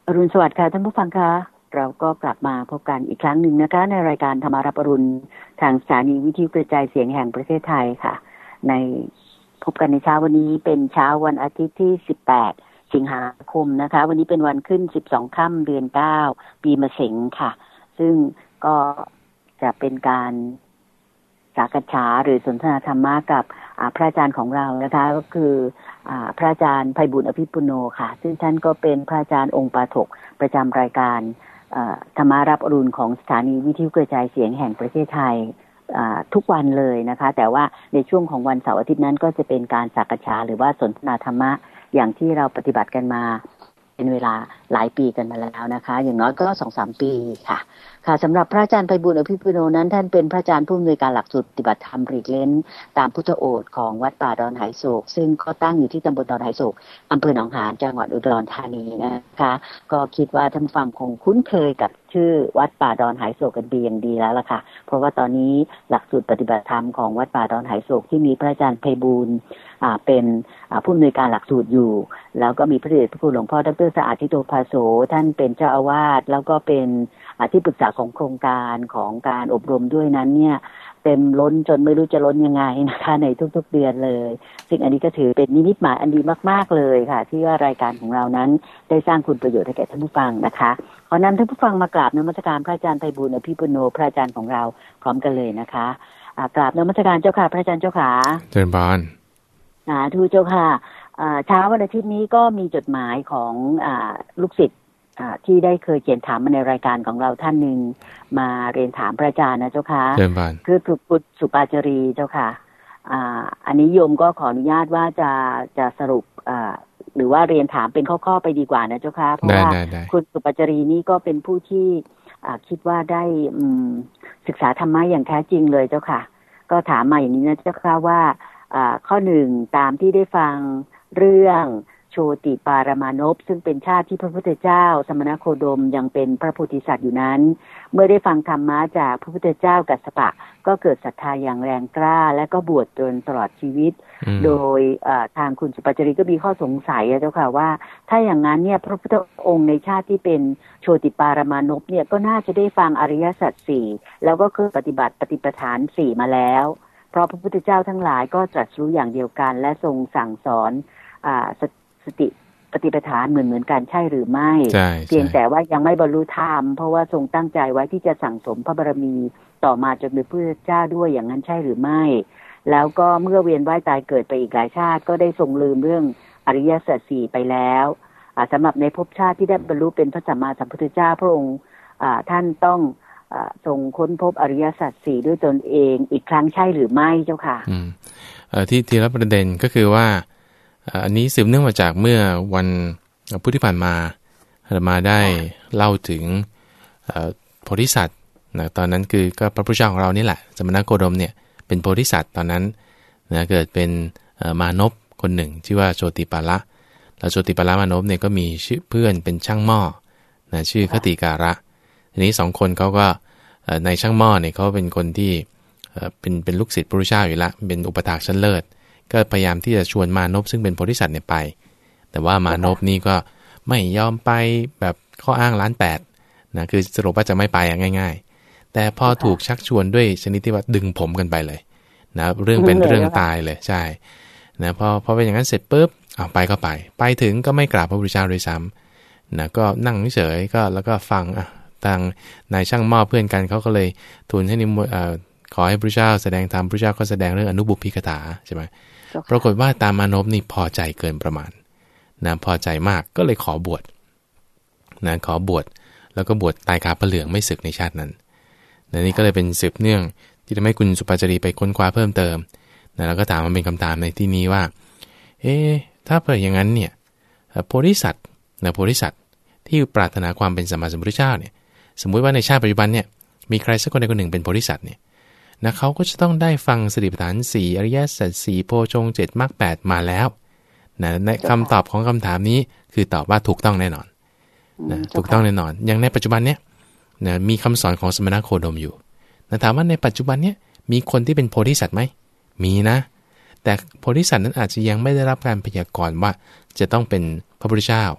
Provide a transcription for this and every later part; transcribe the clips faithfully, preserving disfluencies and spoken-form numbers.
อรุณสวัสดิ์ค่ะท่านผู้ฟังคะเราก็กลับมาพบกันอีกครั้งหนึ่งนะคะในรายการธรรมารับอรุณทางสถานีวิทยุกระจายเสียงแห่งประเทศไทยค่ะในพบกันในเช้าวันนี้เป็นเช้าวันอาทิตย์ที่สิบแปดสิงหาคมนะคะวันนี้เป็นวันขึ้นสิบสองค่ำเดือนเก้าปีมะเส็งค่ะซึ่งก็จะเป็นการสักษาหรือสนทนาธรรมะกับพระอาจารย์ของเรานะคะก็คือพระอาจารย์ไพบูลย์อภิปุโนค่ะซึ่งท่านก็เป็นพระอาจารย์องค์ปาฐกประจำรายการธรรมารับอรุณของสถานีวิทยุกระจายเสียงแห่งประเทศไทยทุกวันเลยนะคะแต่ว่าในช่วงของวันเสาร์อาทิตย์นั้นก็จะเป็นการสักษาหรือว่าสนทนาธรรมะอย่างที่เราปฏิบัติกันมาเป็นเวลาหลายปีกันมาแล้วนะคะอย่างน้อยก็ สองถึงสาม ปีค่ะค่ะสำหรับพระอาจารย์ไพบูลย์อภิปุโนนั้นท่านเป็นพระอาจารย์ผู้อำนวยการหลักสูตรปฏิบัติธรรมหลีกเล้นตามพุทธโอษฐ์ของวัดป่าดอนไหโศกซึ่งก็ตั้งอยู่ที่ตำบลดอนไหโศกอำเภอหนองหานจังหวัดอุดรธานีนะคะก็คิดว่าท่านฟังคงคุ้นเคยกับชื่อวัดป่าดอนไหโศกกันดีอย่างดีแล้วล่ะค่ะเพราะว่าตอนนี้หลักสูตรปฏิบัติธรรมของวัดป่าดอนไหโศกที่มีพระอาจารย์ไพบูลย์เป็นผู้อำนวยการหลักสูตรอยู่แล้วก็มีพระเดชพระคุณหลวงพ่อดร.สะอาดทิโตภาโสท่านเป็นเจ้าอาวาสแล้วก็เป็นที่ปรึกษาของโครงการของการอบรมด้วยนั้นเนี่ยเต็มล้นจนไม่รู้จะล้นยังไงนะคะในทุกๆเดือนเลยซึ่งอันนี้ก็ถือเป็นนิมิตหมายอันดีมากๆเลยค่ะที่ว่ารายการของเรานั้นได้สร้างคุณประโยชน์ให้แก่ท่านผู้ฟังนะคะขอนำท่านผู้ฟังมากราบนมัสการพระอาจารย์ไพบูลย์อภิปุโนพระอาจารย์ของเราพร้อมกันเลยนะคะกราบนมัสการเจ้าค่ะพระอาจารย์เจ้าค่ะเจริญพรอ่าทูเจ้าค่ะเช้าวันอาทิตย์นี้ก็มีจดหมายของลูกศิษย์ที่ได้เคยเขียนถามมาในรายการของเราท่านหนึ่งมาเรียนถามพระอาจารย์นะเจ้าค่ะคือคุณสุปาจารีเจ้าค่ะอ่าอันนี้โยมก็ขออนุญาตว่าจะจะสรุปอ่าหรือว่าเรียนถามเป็นข้อๆไปดีกว่านะเจ้าค่ะเพราะว่าคุณสุปาจารีนี่ก็เป็นผู้ที่อ่าคิดว่าได้อืมศึกษาธรรมะอย่างแท้จริงเลยเจ้าค่ะก็ถามมาอย่างนี้นะเจ้าค่ะว่าอ่าข้อหนึ่งตามที่ได้ฟังเรื่องโชติปารมานพซึ่งเป็นชาติที่พระพุทธเจ้าสมณโคดมยังเป็นพระโพธิสัตว์อยู่นั้นเมื่อได้ฟังธรรมะจากพระพุทธเจ้ากัสสปะก็เกิดศรัทธาอย่างแรงกล้าและก็บวชจนตลอดชีวิตโดยทางคุณสุปาจารีก็มีข้อสงสัยเจ้าค่ะว่าถ้าอย่างนั้นเนี่ยพระพุทธองค์ในชาติที่เป็นโชติปารมานพเนี่ยก็น่าจะได้ฟังอริยสัจสี่แล้วก็คือปฏิบัติปฏิปทานสี่มาแล้วเพราะพระพุทธเจ้าทั้งหลายก็ตรัสรู้อย่างเดียวกันและทรงสั่งสอนอ่าสติปฏิปทานเหมือนเหมือนกันใช่หรือไม่เพียงแต่ว่ายังไม่บรรลุธรรมเพราะว่าทรงตั้งใจไว้ที่จะสั่งสมพระบารมีต่อมาจนเป็นพระพุทธเจ้าด้วยอย่างนั้นใช่หรือไม่แล้วก็เมื่อเวียนว่ายตายเกิดไปอีกหลายชาติก็ได้ทรงลืมเรื่องอริยสัจสี่ไปแล้วสำหรับในภพชาติที่ได้บรรลุเป็นพระสัมมาสัมพุทธเจ้าพระองค์ท่านต้องทรงค้นพบอริยสัจสี่ด้วยตนเองอีกครั้งใช่หรือไม่เจ้าค่ะอืมเอ่อที่ทีละประเด็นก็คือว่าอันนี้สืบเนื่องมาจากเมื่อวันพุธที่ผ่านมาอาตมาได้เล่าถึงโพธิสัตว์นะตอนนั้นคือก็พระพุทธเจ้าของเรานี่แหละสมณโคดมเนี่ยเป็นโพธิสัตว์ตอนนั้นนะเกิดเป็นมานพคนหนึ่งชื่อว่าโชติปาละแล้วโชติปาละมานพเนี่ยก็มีชื่อเพื่อนเป็นช่างหม้อนะชื่อคติการะทีนี้สองคนเขาก็ในช่างหม้อเนี่ยเขาเป็นคนที่เป็นเป็นลูกศิษย์พระพุทธเจ้าอยู่ละเป็นอุปถากชั้นเลิศก็พยายามที่จะชวนมานพซึ่งเป็นโพธิสัตว์เนี่ยไปแต่ว่ามานพนี่ก็ไม่ยอมไปแบบข้ออ้างล้านแปดนะคือสรุปว่าจะไม่ไปง่ายๆแต่พอถูกชักชวนด้วยชนิดที่ว่าดึงผมกันไปเลยนะเรื่องเป็นเรื่องตายเลยใช่นะพอพอเป็นอย่างนั้นเสร็จปุ๊บเอาไปก็ไปไปถึงก็ไม่กราบพระพุทธเจ้าด้วยซ้ำนะก็นั่งเฉยก็แล้วก็ฟังอ่ะทางนายช่างหม้อเพื่อนกันเขาก็เลยทูลให้นิมนต์ขอให้พระพุทธเจ้าแสดงธรรมพระพุทธเจ้าก็แสดงเรื่องอนุบุพพิกถาใช่ไหมปรากฏว่าตามมานพนี่พอใจเกินประมาณนะพอใจมากก็เลยขอบวชนะขอบวชแล้วก็บวชตายคาพระเหลืองไม่ศึกในชาตินั้นนะนี่ก็เลยเป็นสืบเนื่องที่ทำให้คุณสุปาจารีไปค้นคว้าเพิ่มเติมนะแล้วก็ถามมันเป็นคำถามในที่นี้ว่าเอ๊ะถ้าเผื่ออย่างนั้นเนี่ยโพธิสัตว์นะโพธิสัตว์ที่ปรารถนาความเป็นสัมมาสัมพุทธเจ้าเนี่ยสมมุติว่าในชาติปัจจุบันเนี่ยมีใครสักคนใดคนหนึ่งเป็นโพธิสัตว์เนี่ยนะเขาก็จะต้องได้ฟังสติปัฏฐานสี่อริยสัจสี่โพชงเจ็ดมรรคแปดมาแล้วนะในคำตอบของคำถามนี้คือตอบว่าถูกต้องแน่นอนนะถูกต้องแน่นอนอย่างในปัจจุบันเนี้ยนะมีคำสอนของสมณโคดมอยู่นะถามว่าในปัจจุบันเนี้ยมีคนที่เป็นโพธิสัตว์ไหมมีนะแต่โพธิสัตว์นั้นอาจจะยังไม่ได้รับการพยากรณ์ว่าจะต้องเป็นพระพุทธเจ้า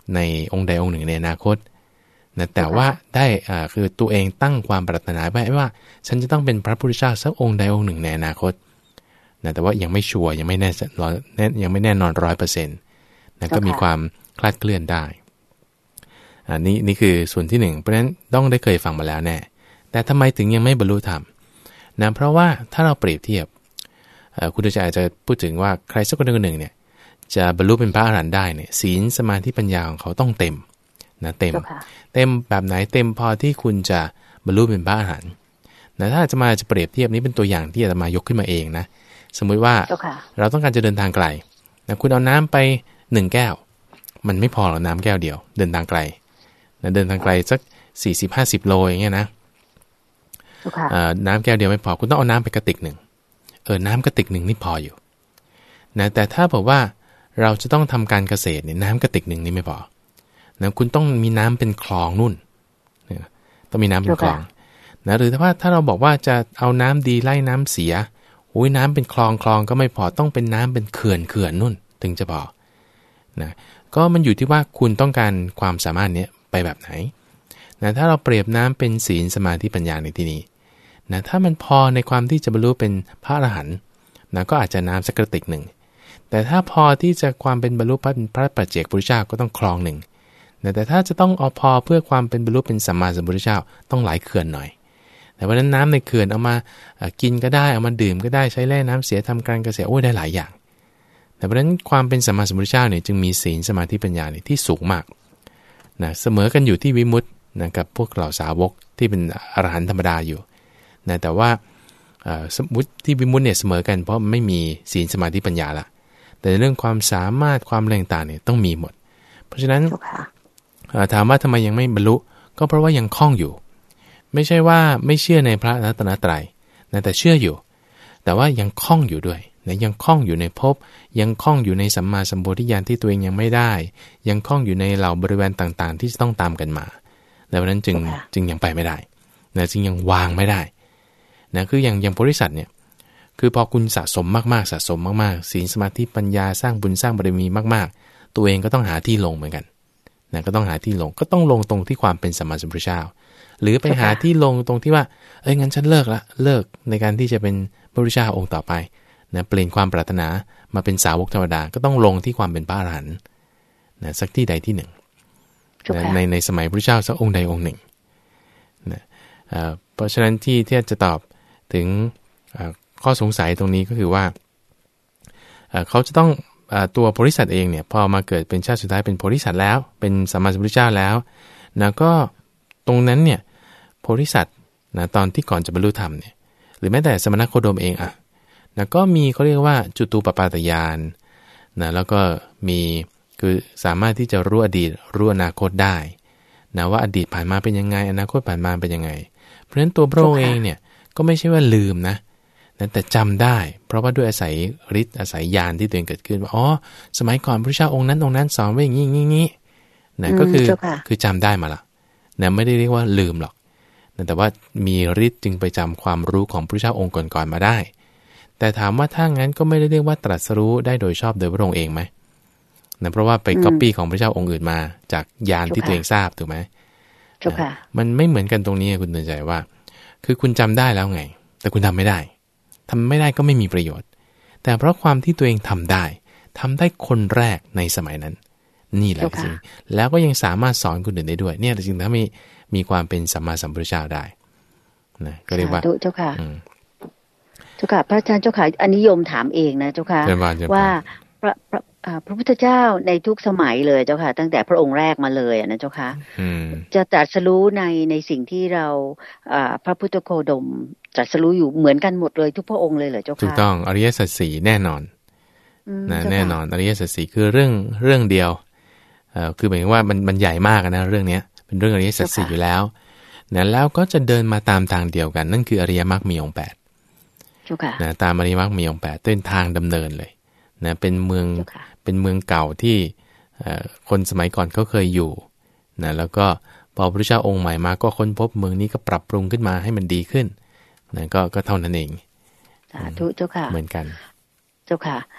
ในองค์ใดองค์หนึ่งในอนาคตนะแต่ว่าได้อ่าคือตัวเองตั้งความปรารถนาไว้ว่าฉันจะต้องเป็นพระพุทธเจ้าสักองค์ใดองค์หนึ่งในอนาคตนะแต่ว่ายังไม่ชัวร์ยังไม่แน่นอนยังไม่แน่นอนร้อยเปอร์เซ็นต์นะก็มีความคลาดเคลื่อนได้อันนี้นี่คือส่วนที่หนึ่งเพราะฉะนั้นต้องได้เคยฟังมาแล้วแน่แต่ทำไมถึงยังไม่บรรลุธรรมนะเพราะว่าถ้าเราเปรียบเทียบคุณอาจารย์จะพูดถึงว่าใครสักคนหนึ่งเนี่ยจะบรรลุเป็นพระอรหันต์ได้เนี่ยศีลสมาธิปัญญาของเขาต้องเต็มนะเต็มเต็มแบบไหนเต็มพอที่คุณจะบรรลุเป็นพระอรหันต์นะถ้าจะมาจะเปรียบเทียบนี้เป็นตัวอย่างที่อาตมายกขึ้นมาเองนะสมมุติว่าเราต้องการจะเดินทางไกลนะคุณเอาน้ำไปหนึ่งแก้วมันไม่พอหรอกน้ำแก้วเดียวเดินทางไกลนะเดินทางไกลสักสี่สิบห้าสิบโลอย่างเงี้ยนะน้ำแก้วเดียวไม่พอคุณต้องเอาน้ำไปกระติกหนึ่งเออน้ำกระติกหนึ่งนี่พออยู่นะแต่ถ้าบอกว่าเราจะต้องทำการเกษตรเนี่ยน้ำกระติกหนึ่งนี่ไม่พอนะคุณต้องมีน้ำเป็นคลองนู่นต้องมีน้ำเป็นคลองนะหรือถ้าว่าถ้าเราบอกว่าจะเอาน้ำดีไล่น้ำเสียอุ้ยน้ำเป็นคลองคลองก็ไม่พอต้องเป็นน้ำเป็นเขื่อนเขื่อนนู่นถึงจะพอนะก็มันอยู่ที่ว่าคุณต้องการความสามารถเนี้ยไปแบบไหนนะถ้าเราเปรียบน้ำเป็นศีลสมาธิปัญญาในที่นี้นะถ้ามันพอในความที่จะบรรลุเป็นพระอรหันต์นะก็อาจจะน้ำสักกระติกหนึ่งแต่ถ้าพอที่จะความเป็นบรรลุพระปัจเจกพุทธเจ้าก็ต้องคลองหนึ่งนะแต่ถ้าจะต้องเอาพอเพื่อความเป็นบรรลุเป็นสัมมาสัมพุทธเจ้าต้องหลายเขื่อนหน่อยแต่เพราะนั้นน้ำในเขื่อนเอามากินก็ได้เอามาดื่มก็ได้ใช้แล่น้ำเสียทำการเกษตรโอ้ได้หลายอย่างแต่เพราะนั้นความเป็นสัมมาสัมพุทธเจ้าเนี่ยจึงมีศีลสมาธิปัญญาเนี่ยที่สูงมากนะเสมอกันอยู่ที่วิมุตตินะกับพวกเหล่าสาวกที่เป็นอรหันต์ธรรมดาอยู่นะแต่ว่าสมมุติที่วิมุตติเนี่ยเสมอกันเพราะไม่มีศีลสมาธิปัญญาละแต่เรื่องความสามารถความแรงต่างเนี่ยต้องมีหมดเพราะฉะนั้นถามว่าทำไมยังไม่บรรลุก็เพราะว่ายังคล่องอยู่ไม่ใช่ว่าไม่เชื่อในพระรัตนตรัยนะแต่เชื่ออยู่แต่ว่ายังคล่องอยู่ด้วยนะยังคล่องอยู่ในภพยังคล่องอยู่ในสัมมาสัมโพธิญาณที่ตัวเองยังไม่ได้ยังคล่องอยู่ในเหล่าบริเวณต่างๆที่จะต้องตามกันมาดังนั้นจึงจึงยังไปไม่ได้นะจึงยังวางไม่ได้นะคืออย่างอย่างบริษัทเนี่ยคือพอคุณสะสมมากๆสะสมมากๆศีลสมาธิปัญญาสร้างบุญสร้างบารมีมากๆตัวเองก็ต้องหาที่ลงเหมือนกันนะก็ต้องหาที่ลงก็ต้องลงตรงที่ความเป็นสัมมาสัมพุทธเจ้าหรือไปหาที่ลงตรงที่ว่าเอ้ยงั้นฉันเลิกละเลิกในการที่จะเป็นพระพุทธเจ้าองค์ต่อไปนะเปลี่ยนความปรารถนามาเป็นสาวกธรรมดาก็ต้องลงที่ความเป็นพระอรหันต์นะสักที่ใดที่หนึ่งนะในในสมัยพระพุทธเจ้าสักองค์ใดองค์หนึ่งนะเพราะฉะนั้นที่ที่จะตอบถึงข้อสงสัยตรงนี้ก็คือว่าเขาจะต้องตัวโพธิสัตว์เองเนี่ยพอมาเกิดเป็นชาติสุดท้ายเป็นโพธิสัตว์แล้วเป็นสัมมาสัมพุทธเจ้าแล้วนะก็ตรงนั้นเนี่ยโพธิสัตว์นะตอนที่ก่อนจะบรรลุธรรมเนี่ยหรือแม้แต่สมณโคดมเองอ่ะนะก็มีเขาเรียกว่าจุตูปปาตญาณนะแล้วก็มีคือสามารถที่จะรู้อดีตรู้อนาคตได้นะว่าอดีตผ่านมาเป็นยังไงอนาคตผ่านมาเป็นยังไงเพราะฉะนั้นตัวพระองค์เองเนี่ยก็ไม่ใช่ว่าลืมนะแต่จำได้เพราะว่าด้วยอาศัยฤทธิ์อาศัยญาณที่ตัวเองเกิดขึ้นว่าอ๋อสมัยก่อนพระพุทธเจ้าองค์นั้นองค์นั้นสอนไว้อย่างนี้งี้งี้นะก็คือคือจำได้มาละนะไม่ได้เรียกว่าลืมหรอกนะแต่ว่ามีฤทธิ์จึงไปจำความรู้ของพระพุทธเจ้าองค์ก่อนๆมาได้แต่ถามว่าถ้างั้นก็ไม่ได้เรียกว่าตรัสรู้ได้โดยชอบโดยพระองค์เองไหมนะเพราะว่าไปก๊อปปี้ของพระเจ้าองค์อื่นมาจากญาณที่ตัวเองทราบถูกไหมมันไม่เหมือนกันตรงนี้คุณเตือนใจว่าคือคุณจำได้แล้วไงแต่คุณทำไม่ได้ทำไม่ได้ก็ไม่มีประโยชน์แต่เพราะความที่ตัวเองทำได้ทำได้คนแรกในสมัยนั้นนี่แหละจริงแล้วก็ยังสามารถสอนคนอื่นได้ด้วยเนี่ยจริงๆถ้ามีมีความเป็นสัมมาสัมพุทธเจ้าได้นะก็เรียกว่าเจ้าค่ะเจ้าค่ะพระอาจารย์เจ้าค่ะอันนี้โยมถามเองนะเจ้าค่ะว่าพระพระพระพุทธเจ้าในทุกสมัยเลยเจ้าค่ะตั้งแต่พระองค์แรกมาเลยนะเจ้าค่ะจะตรัสรู้ในในสิ่งที่เราพระพุทธโคดมตรัสรู้อยู่เหมือนกันหมดเลยทุกพระองค์เลยเหรอเจ้าค่ะถูกต้องอริยสัจสี่แน่นอนนะแน่นอนอริยสัจสี่คือเรื่องเรื่องเดียวเอ่อคือหมายถึงว่ามันมันใหญ่มากนะเรื่องนี้เป็นเรื่องอริยสัจสี่อยู่แล้วนะแล้วก็จะเดินมาตามทางเดียวกันนั่นคืออริยมรรคมีองค์แปดนะตามอริยมรรคมีองค์แปดเป็นทางดำเนินเลยนะเป็นเมืองเป็นเมืองเก่าที่คนสมัยก่อนเขาเคยอยู่นะแล้วก็พอพระพุทธเจ้าองค์ใหม่มาก็ค้นพบเมืองนี้ก็ปรับปรุงขึ้นมาให้มันดีขึ้นนะก็ก็เท่านั้นเองสาธุเจ้าค่ะเหมือนกันเจ้าค่ะ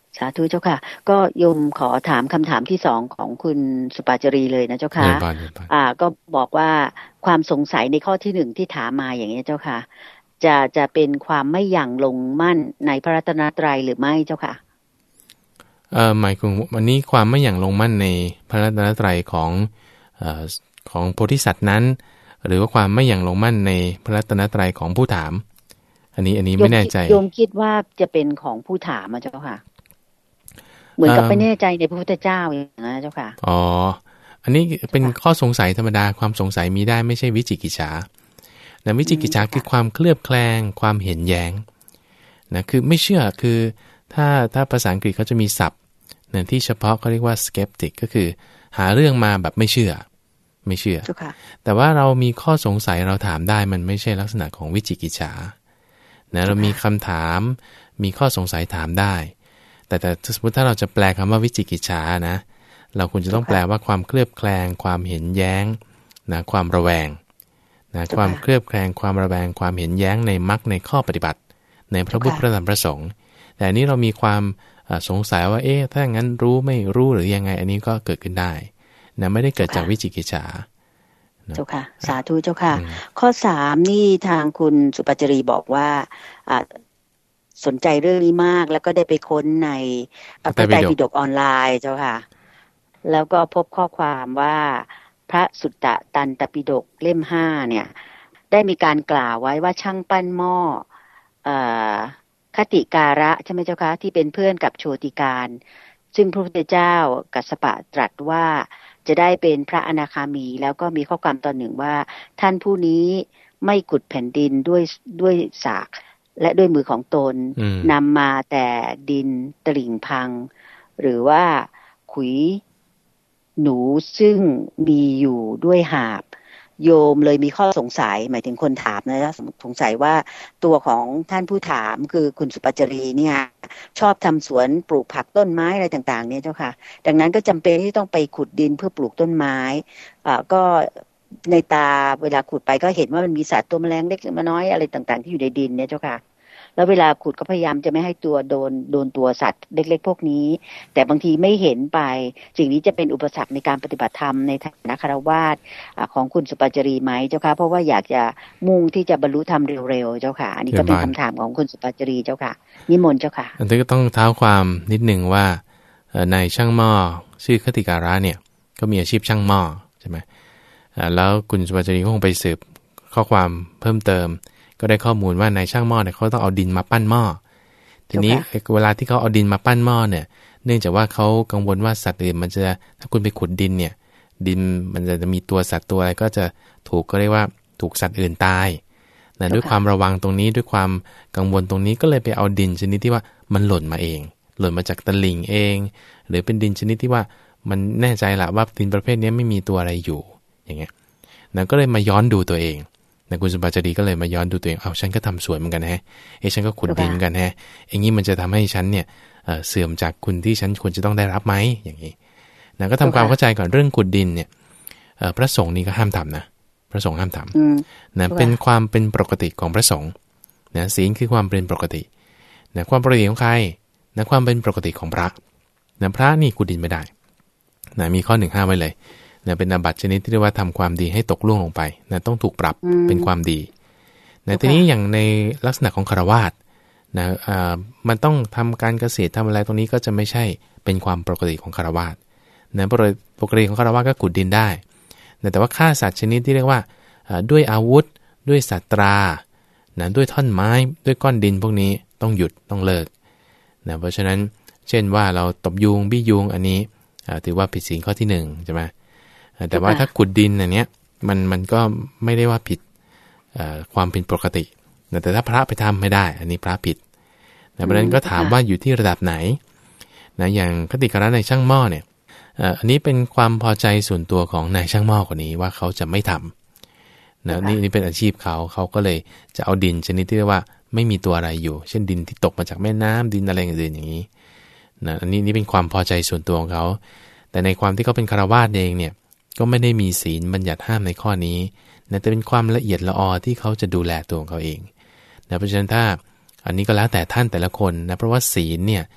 สาธุเจ้าค่ะก็โยมขอถามคำถามที่สองของคุณสุปาจารีเลยนะเจ้าค่ะอ่าก็บอกว่าความสงสัยในข้อที่หนึ่งที่ถามมาอย่างนี้เจ้าค่ะจะจะเป็นความไม่หยั่งลงมั่นในพระรัตนตรัยหรือไม่เจ้าค่ะเอ่อหมายถึงวันนี้ความไม่หยั่งลงมั่นในพระรัตนตรัยของเอ่อของโพธิสัตว์นั้นหรือว่าความไม่หยั่งลงมั่นในพระรัตนตรัยของผู้ถามอันนี้อันนี้ไม่แน่ใจโยมคิดว่าจะเป็นของผู้ถามเจ้าค่ะเหมือนกับไม่แน่ใจในพระพุทธเจ้าอย่างนั้นเจ้าค่ะอ๋ออันนี้เป็นข้อสงสัยธรรมดาความสงสัยมีได้ไม่ใช่วิจิกิจฉานะวิจิกิจฉาคือความเคลือบแคลงความเห็นแย้งนะคือไม่เชื่อคือถ้าถ้าภาษาอังกฤษเขาจะมีศัพท์นะที่เฉพาะเขาเรียกว่า skeptic ก็คือหาเรื่องมาแบบไม่เชื่อไม่เชื่อแต่ว่าเรามีข้อสงสัยเราถามได้มันไม่ใช่ลักษณะของวิจิกิจฉานะเรามีคำถามมีข้อสงสัยถามได้แต่แต่สมมติถ้าเราจะแปลคำว่าวิจิกิจฉานะเราควรจะต้องแปลว่าความเคลือบแคลงความเห็นแย้งนะความระแวงนะความเคลือบแคลงความระแวงความเห็นแย้งในมรรคในข้อปฏิบัติในพระพุทธพระธรรมพระสงฆ์แต่อันนี้เรามีความสงสัยว่าเอ๊ะถ้างั้นรู้ไม่รู้หรือยังไงอันนี้ก็เกิดขึ้นได้นะไม่ได้เกิดจากวิจิกิจฉาเจ้าค่ะสาธุเจ้าค่ะข้อสามนี่ทางคุณสุปจารีบอกว่าสนใจเรื่องนี้มากแล้วก็ได้ไปค้นในพระไตรปิฎกออนไลน์เจ้าค่ะแล้วก็พบข้อความว่าพระสุตตตันตปิฎกเล่มห้าเนี่ยได้มีการกล่าวไว้ว่าช่างปั้นหม้อคติการะใช่ไหมเจ้าคะที่เป็นเพื่อนกับโชติการซึ่งพระพุทธเจ้ากัสสปะตรัสว่าจะได้เป็นพระอนาคามีแล้วก็มีข้อความตอนหนึ่งว่าท่านผู้นี้ไม่ขุดแผ่นดินด้วยด้วยสากและด้วยมือของตนนำมาแต่ดินตลิ่งพังหรือว่าขุยหนูซึ่งมีอยู่ด้วยหาบโยมเลยมีข้อสงสัยหมายถึงคนถามนะสงสัยว่าตัวของท่านผู้ถามคือคุณสุปจารีเนี่ยชอบทำสวนปลูกผักต้นไม้อะไรต่างๆเนี่ยเจ้าค่ะดังนั้นก็จำเป็นที่ต้องไปขุดดินเพื่อปลูกต้นไม้อ่าก็ในตาเวลาขุดไปก็เห็นว่ามันมีสัตว์ตัวแมลงเล็กมาน้อยอะไรต่างๆที่อยู่ในดินเนี่ยเจ้าค่ะแล้วเวลาขุดก็พยายามจะไม่ให้ตัวโดนโดนตัวสัตว์เล็กๆพวกนี้แต่บางทีไม่เห็นไปสิ่งนี้จะเป็นอุปสรรคในการปฏิบัติธรรมในฐานะฆราวาสของคุณสุปจารีไหมเจ้าค่ะเพราะว่าอยากจะมุ่งที่จะบรรลุธรรมเร็วๆเจ้าค่ะอันนี้ก็เป็นคำถามของคุณสุปจารีเจ้าค่ะนิมนต์เจ้าค่ะอันนี้ก็ต้องเท้าความนิดหนึ่งว่าในช่างหม้อชื่อคติการะเนี่ยก็มีอาชีพช่างหม้อใช่ไหมแล้วคุณสุปจารีก็คงไปสืบข้อความเพิ่มเติมก็ได้ข้อมูลว่าในช่างหม้อเนี่ยเขาต้องเอาดินมาปั้นหม้อทีนี้เวลาที่เขาเอาดินมาปั้นหม้อเนี่ยเนื่องจากว่าเขากังวลว่าสัตว์อื่นมันจะถ้าคุณไปขุดดินเนี่ยดินมันจะมีตัวสัตว์ตัวอะไรก็จะถูกก็เรียกว่าถูกสัตว์อื่นตายนะด้วยความระวังตรงนี้ด้วยความกังวลตรงนี้ก็เลยไปเอาดินชนิดที่ว่ามันหล่นมาเองหล่นมาจากตะลิ่งเองหรือเป็นดินชนิดที่ว่ามันแน่ใจละว่าดินประเภทนี้ไม่มีตัวอะไรอยู่อย่างเงี้ยนะก็เลยมาย้อนดูตัวเองนะคุณสุปจารีก็เลยมาย้อนดูตัวเองเอาฉันก็ทำสวยเหมือนกันแฮะเอ้ฉันก็ขุดดินเหมือนกันแฮะอย่างนี้มันจะทำให้ฉันเนี่ยเสื่อมจากคุณที่ฉันควรจะต้องได้รับไหมอย่างนี้นะก็ทำความเข้าใจก่อนเรื่องขุดดินเนี่ยพระสงฆ์นี่ก็ห้ามทำนะพระสงฆ์ห้ามทำนะเป็นความเป็นปกติของพระสงฆ์นะศีลคือความเป็นปกตินะความปกติของใครนะความเป็นปกติของพระนะพระนี่ขุดดินไม่ได้นะมีข้อหนึ่งห้ามไว้เลยนะเป็นอาบัติชนิดที่เรียกว่าทำความดีให้ตกล่วงลงไปนะต้องถูกปรับเป็นความดีนะทีนี้อย่างในลักษณะของฆราวาสนะอ่ามันต้องทำการเกษตรทำอะไรตรงนี้ก็จะไม่ใช่เป็นความปกติของฆราวาสนะปกติของฆราวาสก็ขุดดินได้นะแต่ว่าฆ่าสัตว์ชนิดที่เรียกว่าด้วยอาวุธด้วยสัตรานะด้วยท่อนไม้ด้วยก้อนดินพวกนี้ต้องหยุดต้องเลิกนะเพราะฉะนั้นเช่นว่าเราตบยุงบี้ยุงอันนี้ถือว่าผิดศีลข้อที่หนึ่งใช่ไหมแต่ว่าถ้าขุดดินอันเนี้ยมันมันก็ไม่ได้ว่าผิดความเป็นปกติแต่ถ้าพระไปทำไม่ได้อันนี้พระผิดแต่ประเด็นก็ถามว่าอยู่ที่ระดับไหนนะอย่างคติการะในช่างหม้อเนี่ยอันนี้เป็นความพอใจส่วนตัวของนายช่างหม้อคนนี้ว่าเขาจะไม่ทำนะนี่นี่เป็นอาชีพเขาเขาก็เลยจะเอาดินชนิดที่เรียกว่าไม่มีตัวอะไรอยู่เช่นดินที่ตกมาจากแม่น้ำดินอะไรอื่นอย่างนี้นะอันนี้นี่เป็นความพอใจส่วนตัวของเขาแต่ในความที่เขาเป็นฆราวาสเองเนี่ยก็ไม่ได้มีศีลบัญญัติห้ามในข้อนี้นะแต่เป็นความละเอียดละออที่เขาจะดูแลตัวของเขาเองนะเพราะฉะนั้นถ้าอันนี้ก็แล้วแต่ท่านแต่ละคนนะเพราะว่าศีลเนี่ย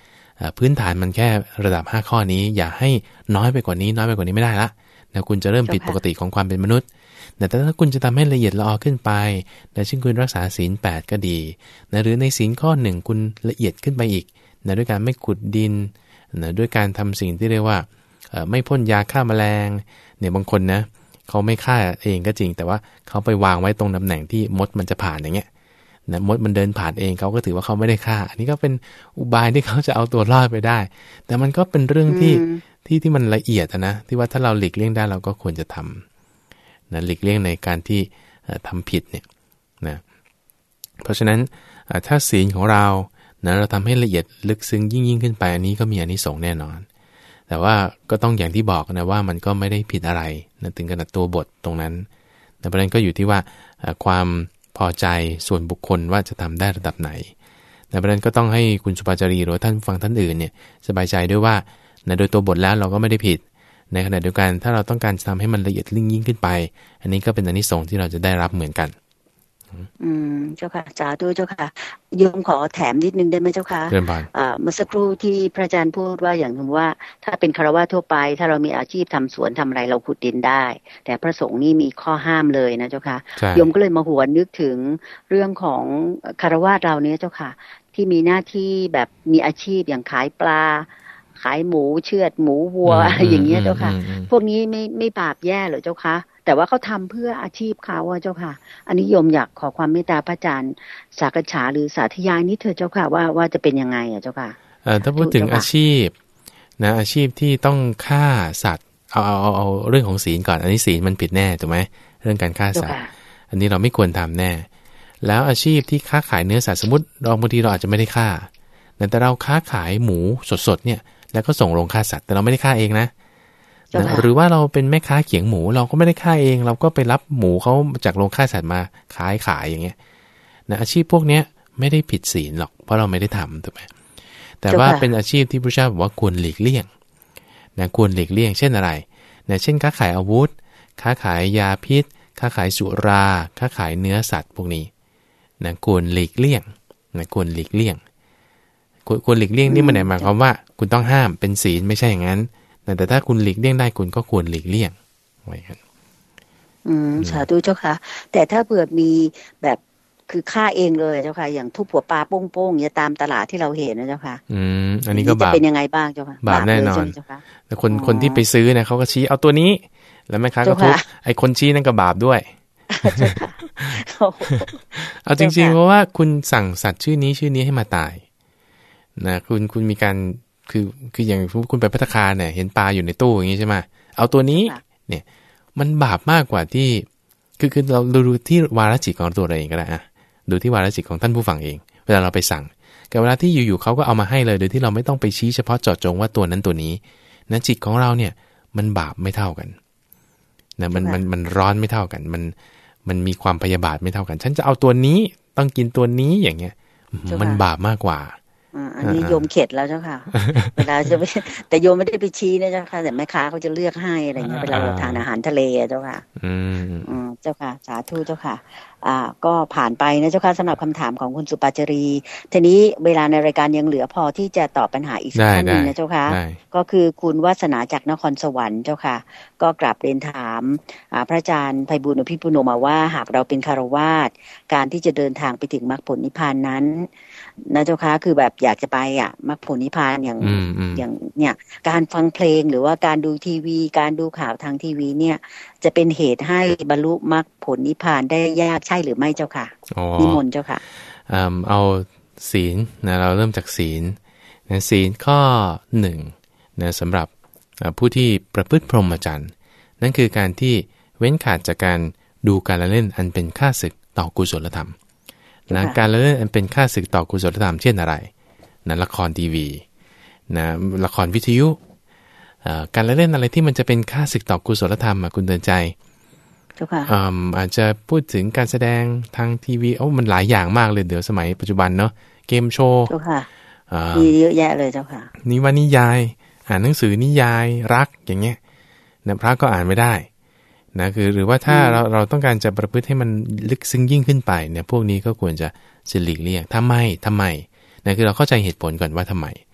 พื้นฐานมันแค่ระดับห้าข้อนี้อย่าให้น้อยไปกว่านี้น้อยไปกว่านี้ไม่ได้ละนะคุณจะเริ่มผิดปกติของความเป็นมนุษย์แต่ถ้าคุณจะทำให้ละเอียดละออขึ้นไปนะเช่นคุณรักษาศีลแปดก็ดีนะหรือในศีลข้อหนึ่งคุณละเอียดขึ้นไปอีกนะด้วยการไม่ขุดดินนะด้วยการทำสิ่งที่เรียกว่าไม่พ่นยาฆ่าแมลงเนี่ยบางคนนะเขาไม่ฆ่าเองก็จริงแต่ว่าเขาไปวางไว้ตรงตำแหน่งที่มดมันจะผ่านอย่างเงี้ยนะมดมันเดินผ่านเองเขาก็ถือว่าเขาไม่ได้ฆ่าอันนี้ก็เป็นอุบายที่เขาจะเอาตัวรอดไปได้แต่มันก็เป็นเรื่องที่ที่ที่มันละเอียดนะที่ว่าถ้าเราหลีกเลี่ยงได้เราก็ควรจะทำนะหลีกเลี่ยงในการที่ทำผิดเนี่ยนะเพราะฉะนั้นถ้าศีลของเรานะเราทำให้ละเอียดลึกซึ้งยิ่งยิ่งขึ้นไปอันนี้ก็มีอานิสงส์แน่นอนแต่ว่าก็ต้องอย่างที่บอกนะว่ามันก็ไม่ได้ผิดอะไรนะถึงขนาดตัวบทตรงนั้นแต่ประเด็นก็อยู่ที่ว่าความพอใจส่วนบุคคลว่าจะทำได้ระดับไหนแต่ประเด็นก็ต้องให้คุณสุภาจารีหรือท่านฟังท่านอื่นเนี่ยสบายใจด้วยว่านะโดยตัวบทแล้วเราก็ไม่ได้ผิดในขณะเดียวกันถ้าเราต้องการทำให้มันละเอียดยิ่งขึ้นไปอันนี้ก็เป็นอานิสงส์ที่เราจะได้รับเหมือนกันอืมเจ้าค่ะสาธุเจ้าค่ะโยมขอแถมนิดนึงได้ไหมเจ้าค่ะอ่าเมื่อสักครู่ที่พระอาจารย์พูดว่าอย่างที่ว่าถ้าเป็นฆราวาสทั่วไปถ้าเรามีอาชีพทำสวนทำอะไรเราขุดดินได้แต่พระสงฆ์นี่มีข้อห้ามเลยนะเจ้าค่ะโยมก็เลยมาหวนนึกถึงเรื่องของฆราวาสเราเนี้ยเจ้าค่ะที่มีหน้าที่แบบมีอาชีพอย่างขายปลาขายหมูเชือดหมูวัวอะไรอย่างเงี้ยเจ้าค่ะพวกนี้ไม่ไม่บาปแย่เหรอเจ้าค่ะแต่ว่าเขาทำเพื่ออาชีพเขาเจ้าค่ะอันนี้โยมอยากขอความเมตตาพระอาจารย์สักษาหรือสาธยายนิดเถิดเจ้าค่ะว่าว่าจะเป็นยังไงอ่ะเจ้าค่ะเอ่อถ้าพูดถึงอาชีพนะอาชีพที่ต้องฆ่าสัตว์เอาเอาเอาเอาเรื่องของศีลก่อนอันนี้ศีลมันผิดแน่ถูกไหมเรื่องการฆ่าสัตว์อันนี้เราไม่ควรทำแน่แล้วอาชีพที่ค้าขายเนื้อสัตว์สมมติเราบางทีเราอาจจะไม่ได้ฆ่าแต่เราค้าขายหมูสดๆเนี่ยแล้วก็ส่งโรงฆ่าสัตว์แต่เราไม่ได้ฆ่าเองนะนะหรือว่าเราเป็นแม่ค้าเขียงหมูเราก็ไม่ได้ฆ่าเองเราก็ไปรับหมูเขาจากโรงฆ่าสัตว์มาขายขายอย่างเงี้ยนะอาชีพพวกเนี้ยไม่ได้ผิดศีลหรอกเพราะเราไม่ได้ทำถูกไหมแต่ว่าเป็นอาชีพที่พระเจ้าบอกว่าควรหลีกเลี่ยงนะควรหลีกเลี่ยงเช่นอะไรนะเช่นค้าขายอาวุธค้าขายยาพิษค้าขายสุราค้าขายเนื้อสัตว์พวกนี้นะควรหลีกเลี่ยงนะควรหลีกเลี่ยงควรหลีกเลี่ยงนี่มันหมายความว่าคุณต้องห้ามเป็นศีลไม่ใช่อย่างนั้นแต่ถ้าคุณหลีกเลี่ยงได้คุณก็ควรหลีกเลี่ยงไว้กันอืมสาธุเจ้าค่ะแต่ถ้าเผื่อมีแบบคือฆ่าเองเลยเจ้าค่ะอย่างทุบหัวปลาโป้งๆเนี่ยตามตลาดที่เราเห็นนะเจ้าค่ะอืมอันนี้ก็บาปเป็นยังไงบ้างเจ้าค่ะบาปแน่นอนแต่คนคนที่ไปซื้อเนี่ยเขาก็ชี้เอาตัวนี้แล้วแม่ค้าก็ทุบไอ้คนชี้นั่นก็บาปด้วยเอาจริงๆเพราะว่าคุณสั่งสัตว์ชื่อนี้ชื่อนี้ให้มาตายนะคุณคุณมีการคือคืออย่างคุณไปภัตตาคารเนี่ยเห็นปลาอยู่ในตู้อย่างนี้ใช่ไหมเอาตัวนี้เนี่ยมันบาปมากกว่าที่คือคือเราดูที่วาระจิตของตัวเราเองก็ได้อะดูที่วาระจิตของท่านผู้ฟังเองเวลาเราไปสั่งกับเวลาที่อยู่ๆเขาก็เอามาให้เลยโดยที่เราไม่ต้องไปชี้เฉพาะเจาะจงว่าตัวนั้นตัวนี้นะจิตของเราเนี่ยมันบาปไม่เท่ากันนะมันมันมันร้อนไม่เท่ากันมันมันมีความพยาบาทไม่เท่ากันฉันจะเอาตัวนี้ต้องกินตัวนี้อย่างเงี้ยมันบาปมากกว่าอันนี้โยมเข็ดแล้วเจ้าค่ะเวลาจะไปแต่โยมไม่ได้ไปชี้นะเจ้าค่ะแต่แม่ค้าเขาจะเลือกให้อะไรเงี้ยเวลาเราทานอาหารทะเลเจ้าค่ะอืมเจ้าค่ะสาธุเจ้าค่ะอ่าก็ผ่านไปนะเจ้าค่ะสำหรับคำถามของคุณสุปาจารีทีนี้เวลาในรายการยังเหลือพอที่จะตอบปัญหาอีกสักท่านนึงนะเจ้าค่ะก็คือคุณวาสนาจากนครสวรรค์เจ้าค่ะก็กราบเรียนถามพระอาจารย์ไพบูลย์อภิปุโนมาว่าหากเราเป็นฆราวาสการที่จะเดินทางไปถึงมรรคผลนิพพานนั้นนะเจ้าค่ะคือแบบอยากจะไปอ่ะมรรคผลนิพพานอย่างอย่างเนี่ยการฟังเพลงหรือว่าการดูทีวีการดูข่าวทางทีวีเนี่ยจะเป็นเหตุให้บรรลุมรรคผลนิพพานได้ยากใช่หรือไม่เจ้าค่ะนิมนต์เจ้าค่ะเอาศีลนะเราเริ่มจากศีลนะศีลข้อหนึ่งนะสำหรับผู้ที่ประพฤติพรหมจรรย์นั่นคือการที่เว้นขาดจากการดูการละเล่นอันเป็นข้าศึกต่อกุศลธรรมนะการละเล่นอันเป็นข้าศึกต่อกุศลธรรมเช่นอะไรนะละครทีวีนะละครวิทยุการละเล่นอะไรที่มันจะเป็นข้าศึกต่อกุศลธรรมคุณเดินใจอาจจะพูดถึงการแสดงทางทีวีโอ้มันหลายอย่างมากเลยเดี๋ยวสมัยปัจจุบันเนาะเกมโชว์มีเยอะแยะเลยเจ้าค่ะนิวานิยายอ่านหนังสือนิยายรักอย่างเงี้ยนะพระก็อ่านไม่ได้นะคือหรือว่าถ้าเราเราต้องการจะประพฤติให้มันลึกซึ้งยิ่งขึ้นไปเนี่ยพวกนี้ก็ควรจะหลีกเลี่ยงทำไมทำไมนะคือเราเข้าใจเหตุผลก่อนว่าทำไม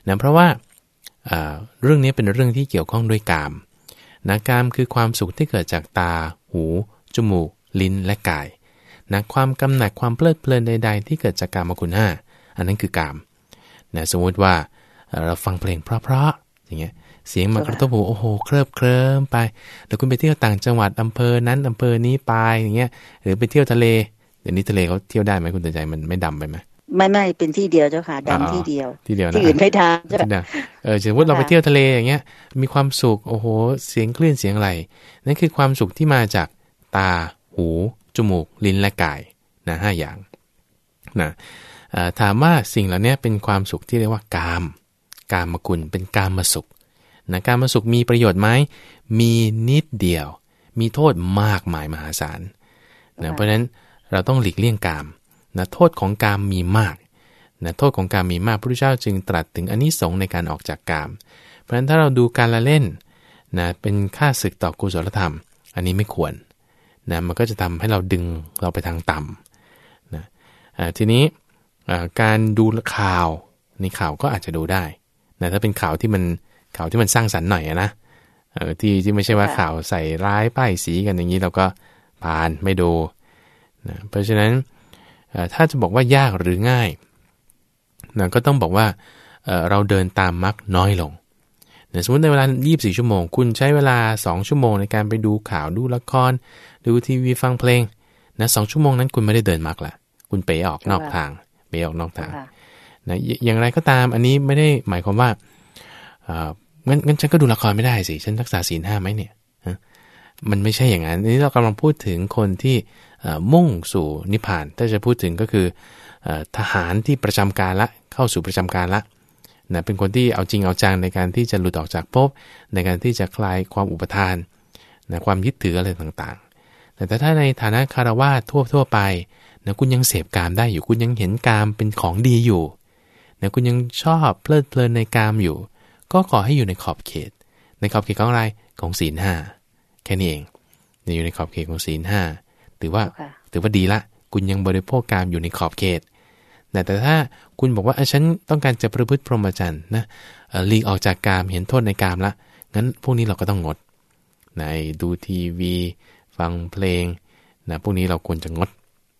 นะเพราะว่าเรื่องนี้เป็นเรื่องที่เกี่ยวข้องด้วยกามนะกามคือความสุขที่เกิดจากตาหูจมูกลิ้นและกายนะความกำหนัดความเพลิดเพลินใดๆที่เกิดจากกามคุณห้าอันนั้นคือกามนะสมมติว่าเราฟังเพลงเพราะๆอย่างเงี้ยเสียงมากระทบหูโอ้โหเคลิบเคลิ้มไปแล้วคุณไปเที่ยวต่างจังหวัดอำเภอนั้นอำเภอนี้ไปอย่างเงี้ยหรือไปเที่ยวทะเลเดี๋ยวนี้ทะเลเขาเที่ยวได้ไหมคุณเตือนใจมันไม่ดำไปไหมไม่ไม่เป็นที่เดียวเจ้าค่ะดำที่เดียวที่เดียวนะที่อื่นไม่ทำเจ้าค่ะเออสมมติเราไปเที่ยวทะเลอย่างเงี้ยมีความสุขโอ้โหเสียงคลื่นเสียงไหลนั่นคือความสุขที่มาจากตาหูจมูกลิ้นและกายนะห้าอย่างนะถามว่าสิ่งเหล่านี้เป็นความสุขที่เรียกว่ากามกามกุลเป็นกามสุขนะกามสุขมีประโยชน์ไหมมีนิดเดียวมีโทษมากมายมหาศาลนะเพราะฉะนั้นเราต้องหลีกเลี่ยงกามนะโทษของกามมีมากนะโทษของกามมีมากพระพุทธเจ้าจึงตรัสถึงอานิสงส์ในการออกจากกามเพราะฉะนั้นถ้าเราดูการละเล่นนะเป็นค่าศึกต่อกุศลธรรมอันนี้ไม่ควรนะมันก็จะทำให้เราดึงเราไปทางต่ำนะทีนี้การดูข่าวในข่าวก็อาจจะดูได้นะถ้าเป็นข่าวที่มันข่าวที่มันสร้างสรรค์หน่อยนะเออที่ที่ไม่ใช่ว่าข่าวใส่ร้ายป้ายสีกันอย่างนี้เราก็ผ่านไม่ดูนะเพราะฉะนั้นถ้าจะบอกว่ายากหรือง่ายนะก็ต้องบอกว่า เ, เราเดินตามมรรคน้อยลงนะสมมติในเวลายี่สิบสี่ชั่วโมงคุณใช้เวลาสองชั่วโมงในการไปดูข่าวดูละครดูทีวีฟังเพลงนะสองชั่วโมงนั้นคุณไม่ได้เดินมรรคละคุณเป๋ออกนอกทางเป๋ออกนอกทางนะอย่างไรก็ตามอันนี้ไม่ได้หมายความว่างั้นงั้นฉันก็ดูละครไม่ได้สิฉันรักษาศีลห้าไหมเนี่ยมันไม่ใช่อย่างนั้นนี้เรากำลังพูดถึงคนที่มุ่งสู่นิพพานถ้าจะพูดถึงก็คือทหารที่ประจำการละเข้าสู่ประจำการละนะเป็นคนที่เอาจริงเอาจังในการที่จะหลุดออกจากภพในการที่จะคลายความอุปทานนะความยึดถืออะไรต่างๆแต่ถ้าในฐานะคารวะทั่วทั่วไปนะคุณยังเสพกามได้อยู่คุณยังเห็นกามเป็นของดีอยู่นะคุณยังชอบเพลิดเพลินในกามอยู่ก็ขอให้อยู่ในขอบเขตในขอบเขตของอะไรของศีลห้าแค่นี้เองอยู่ในขอบเขตของศีลห้าถือว่า okay. ถือว่าดีละคุณยังบริโภคกามอยู่ในขอบเขตแต่ถ้าคุณบอกว่าฉันต้องการจะประพฤติพรหมจรรย์นะหลีกออกจากกามเห็นโทษในกามละงั้นพวกนี้เราก็ต้องงดในดูทีวีฟังเพลงนะพวกนี้เราควรจะงด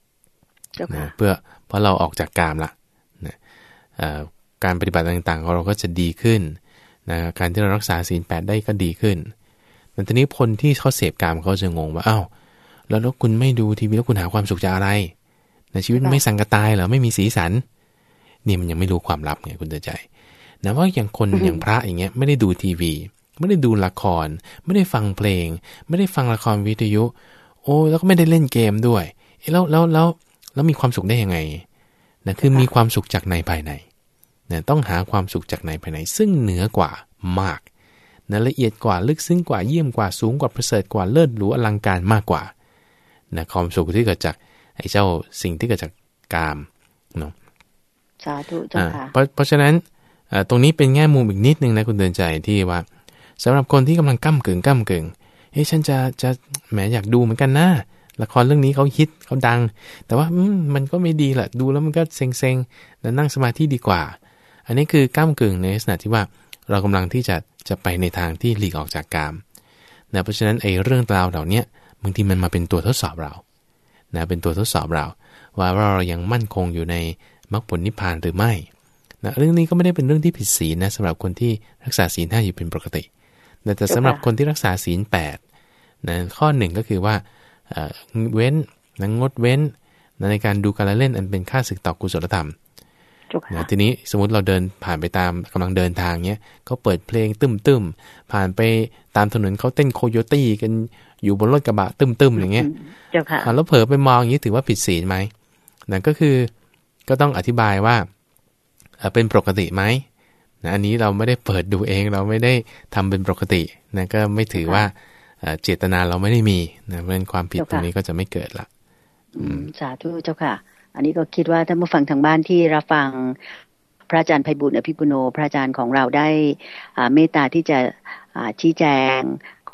okay. นะเพื่อเพราะเราออกจากกามละนะการปฏิบัติต่างๆของเราก็จะดีขึ้นนะการที่เรารักษาศีลแปดได้ก็ดีขึ้นแต่ทีนี้คนที่เขาเสพกามเขาจะงงว่าอ้าวแล้วแล้วคุณไม่ดูทีวีแล้วคุณหาความสุขจากอะไรในชีวิตไม่สังกตายเหรอไม่มีสีสันนี่มันยังไม่รู้ความลับไงคุณเตือนใจนะว่าอย่างคน อย่างพระอย่างเงี้ยไม่ได้ดูทีวีไม่ได้ดูละครไม่ได้ฟังเพลงไม่ได้ฟังละครวิทยุโอ้แล้วก็ไม่ได้เล่นเกมด้วยแล้วแล้วแล้วแล้วมีความสุขได้ยังไงนะคือมีความสุขจากในภายในนะต้องหาความสุขจากในภายในซึ่งเหนือกว่ามากนะละเอียดกว่าลึกซึ้งกว่าเยี่ยมกว่าสูงกว่าประเสริฐกว่าเลิศหรูอลังการมากกว่านะความสุขที่เกิดจากไอ้เจ้าสิ่งที่เกิดจากกามเนาะสาธุเจ้าค่ะเพราะเพราะฉะนั้นตรงนี้เป็นแง่มุมอีกนิดนึงนะคุณเตือนใจที่ว่าสำหรับคนที่กำลังก้ำกึ่งก้ำกึ่งเฮ้ยฉันจะจะแหมอยากดูเหมือนกันนะละครเรื่องนี้เขาฮิตเขาดังแต่ว่ามันก็ไม่ดีแหละดูแล้วมันก็เซ็งๆแล้วนั่งสมาธิดีกว่าอันนี้คือก้ำกึ่งในลักษณะที่ว่าเรากำลังที่จะจะไปในทางที่หลีกออกจากกามนะเพราะฉะนั้นไอ้เรื่องราวเหล่านี้บางทีมันมาเป็นตัวทดสอบเรานะเป็นตัวทดสอบเราว่าเรายังมั่นคงอยู่ในมรรคผลนิพพานหรือไม่นะเรื่องนี้ก็ไม่ได้เป็นเรื่องที่ผิดศีลนะสำหรับคนที่รักษาศีลห้าอยู่เป็นปกติแต่สำหรับคนที่รักษาศีลแปดนะข้อหนึ่งก็คือว่าเว้นนะงดเว้นนะในการดูการเล่นอันเป็นค่าศึกต่อกุศลธรรมนะทีนี้สมมุติเราเดินผ่านไปตามกำลังเดินทางเนี้ยเขาเปิดเพลงตึ้มๆผ่านไปตามถนนเขาเต้นโคโยตี้กันอยู่บนรถกระบะตึ้มๆอย่างเงี้ยแล้วเผลอไปมองอย่างนี้ถือว่าผิดศีลไหมนั่นก็คือก็ต้องอธิบายว่าเป็นปกติไหมนะอันนี้เราไม่ได้เปิดดูเองเราไม่ได้ทำเป็นปกตินะก็ไม่ถือว่าเจตนาเราไม่ได้มีนะเพราะฉะนั้นความผิดตรงนี้ก็จะไม่เกิดละสาธุเจ้าค่ะอันนี้ก็คิดว่าท่านผู้ฟังทางบ้านที่รับฟังพระอาจารย์ไพบูลย์อภิปุโนพระอาจารย์ของเราได้เมตตาที่จะชี้แจง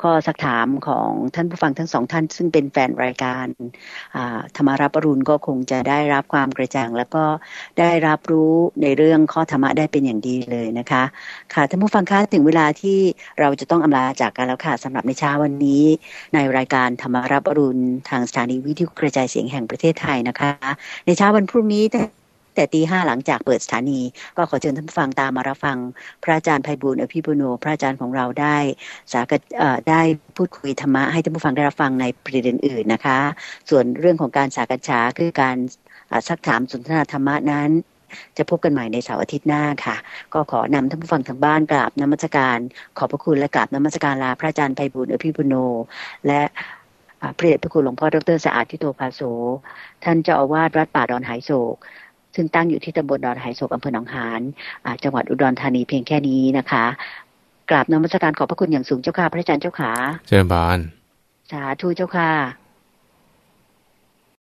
ข้อสักถามของท่านผู้ฟังทั้งสองท่านซึ่งเป็นแฟนรายการธรรมารับอรุณก็คงจะได้รับความกระจ่างแล้วก็ได้รับรู้ในเรื่องข้อธรรมะได้เป็นอย่างดีเลยนะคะค่ะท่านผู้ฟังคะถึงเวลาที่เราจะต้องอำลาจากกันแล้วค่ะสำหรับในเช้าวันนี้ในรายการธรรมารับอรุณทางสถานีวิทยุกระจายเสียงแห่งประเทศไทยนะคะในเช้าวันพรุ่งนี้แต่ตีห้าหลังจากเปิดสถานีก็ขอเชิญท่านผู้ฟังตามมารับฟังพระอาจารย์ไพบูลย์อภิปุโนพระอาจารย์ของเราได้สากเอ่อได้พูดคุยธรรมะให้ท่านผู้ฟังได้รับฟังในประเด็นอื่นนะคะส่วนเรื่องของการสากัญชาคือการซักถามสนทนาธรรมะนั้นจะพบกันใหม่ในเสาร์อาทิตย์หน้าค่ะก็ขอนำท่านผู้ฟังทางบ้านกราบนมัสการขอบพระคุณและกราบนมัสการลาพระอาจารย์ไพบูลย์อภิปุโนและพระเดชพระคุณหลวงพ่อดร.สะอาดทิโตภาโสท่านเจ้าอาวาสวัดป่าดอนหายโศกซึ่งตั้งอยู่ที่ตำบลดอนหายโศกอำเภอหนองหานจังหวัดอุดรธานีเพียงแค่นี้นะคะกราบนมัสการขอบพระคุณอย่างสูงเจ้าค่ะพระอาจารย์เจ้าขาเจริญพรสาธุเจ้าค่ะ